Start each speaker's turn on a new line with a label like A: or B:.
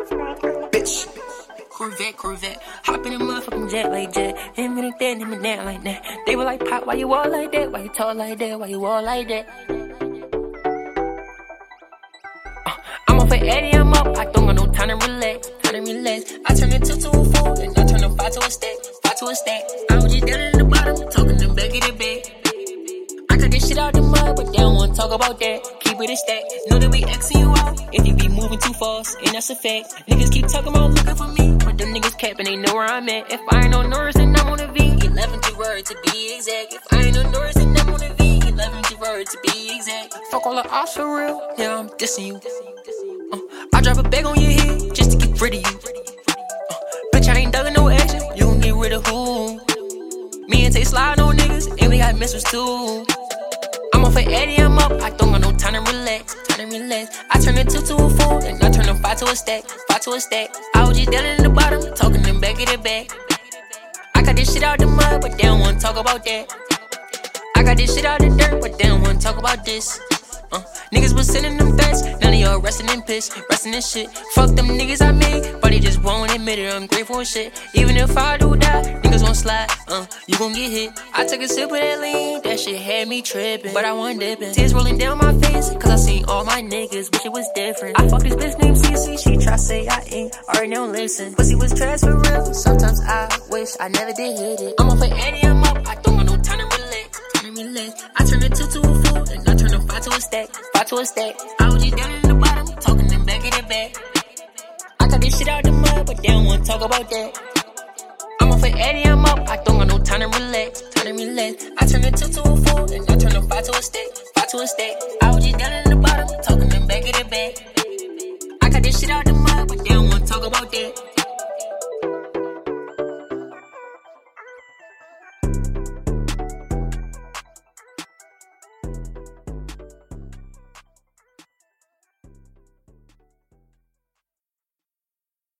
A: Bitch. Corvette. Hop in a motherfucking jet like jet. Him and that, him and that like that. They were like, Pop, why you all like that? Why you talk like that? Why you all like that? I'm off for Eddie, I'm up. I don't got no time to relax. I turn a 2 to a 4, and I turn a 5 to a stack. I was just down in the bottom, talking them back in the bed. I cut this shit out the mud, but they don't wanna talk about that. Keep it a stack. Know that we Xing you out if you be moving too fast, and that's a fact. Niggas keep talking about looking for me, but them niggas capping, they know where I'm at. If I ain't on Norris, then I'm on a V. 11th word to be exact. If I ain't on Norris, then I'm on a V. 11th word to be exact. Fuck all the odds for real, yeah, I'm dissing you. I drop a bag on your head just to get rid of you. Bitch, I ain't dugging no action, you gon' get rid of who? Me and Tay slide on niggas, and we got missiles too. I'm off for Eddie, I'm up, I don't got no time to relax. I turn a 2 to a 4, and I turn a 5 to a stack. I was just down in the bottom, talking them back in the back. I got this shit out the mud, but they don't wanna talk about that. I got this shit out the dirt, but they don't wanna talk about this. Niggas was sending them threats, none of y'all resting in piss, resting in shit. Fuck them niggas I made, but they just won't admit it. I'm grateful and shit. Even if I do die, niggas won't slide. You gon' get hit. I took a sip of that lean, that shit had me tripping, but I wasn't dipping. Tears rolling down my face, cause I seen all my niggas, wish it was different. I fucked this bitch named CC, she try say I ain't, already don't listen. Pussy was trash for real, sometimes I wish I never did hit it. I'm off for Eddie, I'm up, I don't got no time to relax. I turn a 2 to a 4, and I turn a 5 to a stack. I was just down in the bottom, talking them back in the back. I cut this shit out the mud, but they don't wanna talk about that. I'm off for Eddie, I'm up, I don't got no time to relax. I turn a 2 to a 4, and I turn a 5 to a stack. I was just down in the bottom, talking them back in the back. I cut this shit out the mud, but they don't wanna talk about that.